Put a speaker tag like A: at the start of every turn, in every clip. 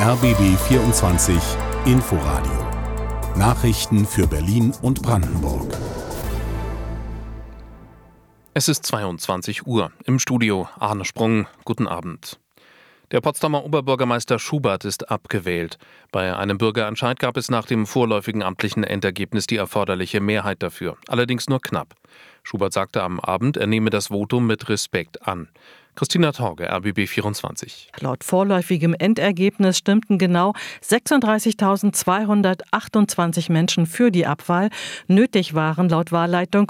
A: RBB 24 Inforadio. Nachrichten für Berlin und Brandenburg.
B: Es ist 22 Uhr. Im Studio Arne Sprung. Guten Abend. Der Potsdamer Oberbürgermeister Schubert ist abgewählt. Bei einem Bürgerentscheid gab es nach dem vorläufigen amtlichen Endergebnis die erforderliche Mehrheit dafür, allerdings nur knapp. Schubert sagte am Abend, er nehme das Votum mit Respekt an. Christina Torge, RBB 24.
C: Laut vorläufigem Endergebnis stimmten genau 36.228 Menschen für die Abwahl. Nötig waren laut Wahlleitung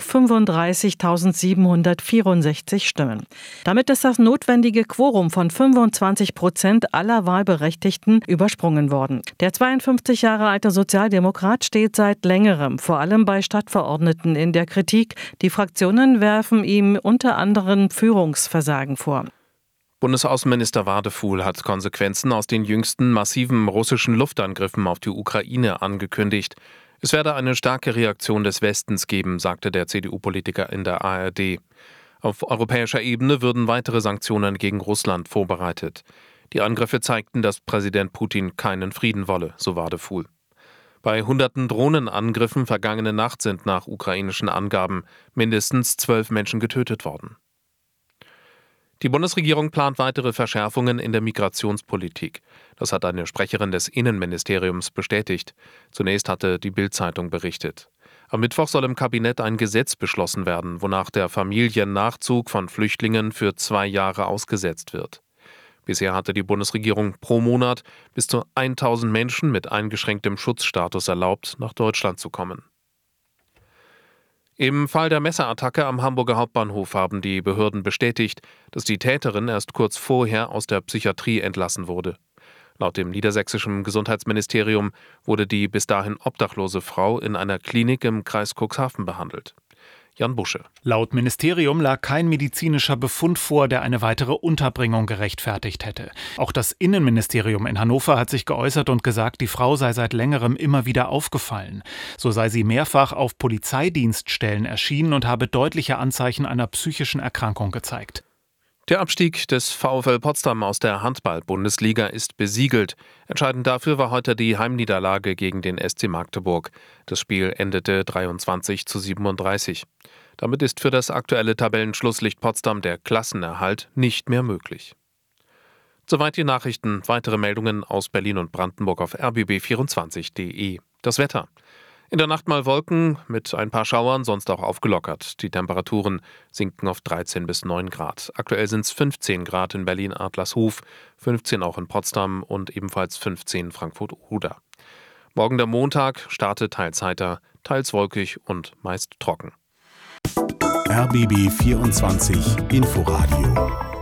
C: 35.764 Stimmen. Damit ist das notwendige Quorum von 25% aller Wahlberechtigten übersprungen worden. Der 52 Jahre alte Sozialdemokrat steht seit längerem, vor allem bei Stadtverordneten, in der Kritik. Die Fraktionen werfen ihm unter anderem Führungsversagen vor.
B: Bundesaußenminister Wadefuhl hat Konsequenzen aus den jüngsten massiven russischen Luftangriffen auf die Ukraine angekündigt. Es werde eine starke Reaktion des Westens geben, sagte der CDU-Politiker in der ARD. Auf europäischer Ebene würden weitere Sanktionen gegen Russland vorbereitet. Die Angriffe zeigten, dass Präsident Putin keinen Frieden wolle, so Wadefuhl. Bei hunderten Drohnenangriffen vergangene Nacht sind nach ukrainischen Angaben mindestens 12 Menschen getötet worden. Die Bundesregierung plant weitere Verschärfungen in der Migrationspolitik. Das hat eine Sprecherin des Innenministeriums bestätigt. Zunächst hatte die Bild-Zeitung berichtet. Am Mittwoch soll im Kabinett ein Gesetz beschlossen werden, wonach der Familiennachzug von Flüchtlingen für 2 Jahre ausgesetzt wird. Bisher hatte die Bundesregierung pro Monat bis zu 1.000 Menschen mit eingeschränktem Schutzstatus erlaubt, nach Deutschland zu kommen. Im Fall der Messerattacke am Hamburger Hauptbahnhof haben die Behörden bestätigt, dass die Täterin erst kurz vorher aus der Psychiatrie entlassen wurde. Laut dem niedersächsischen Gesundheitsministerium wurde die bis dahin obdachlose Frau in einer Klinik im Kreis Cuxhaven behandelt. Jan Busche.
D: Laut Ministerium lag kein medizinischer Befund vor, der eine weitere Unterbringung gerechtfertigt hätte. Auch das Innenministerium in Hannover hat sich geäußert und gesagt, die Frau sei seit längerem immer wieder aufgefallen. So sei sie mehrfach auf Polizeidienststellen erschienen und habe deutliche Anzeichen einer psychischen Erkrankung gezeigt.
B: Der Abstieg des VfL Potsdam aus der Handball-Bundesliga ist besiegelt. Entscheidend dafür war heute die Heimniederlage gegen den SC Magdeburg. Das Spiel endete 23:37. Damit ist für das aktuelle Tabellenschlusslicht Potsdam der Klassenerhalt nicht mehr möglich. Soweit die Nachrichten. Weitere Meldungen aus Berlin und Brandenburg auf rbb24.de. Das Wetter. In der Nacht mal Wolken mit ein paar Schauern, sonst auch aufgelockert. Die Temperaturen sinken auf 13 bis 9 Grad. Aktuell sind es 15 Grad in Berlin-Adlershof, 15 auch in Potsdam und ebenfalls 15 Frankfurt-Oder. Morgen der Montag startet teils heiter, teils wolkig und meist trocken.
A: RBB 24 Inforadio